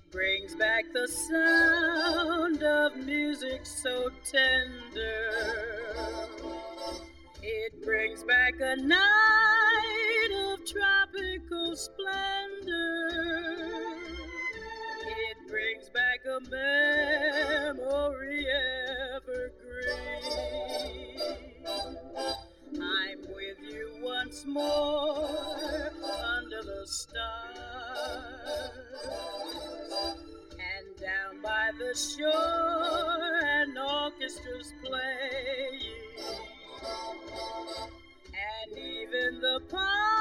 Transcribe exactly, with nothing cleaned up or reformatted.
brings back the sound of music so tender. It brings back a night of tropical splendor. It brings back a memory evergreen. I'm with you once more under the stars, and down by the shore an orchestra's playing, and even the palm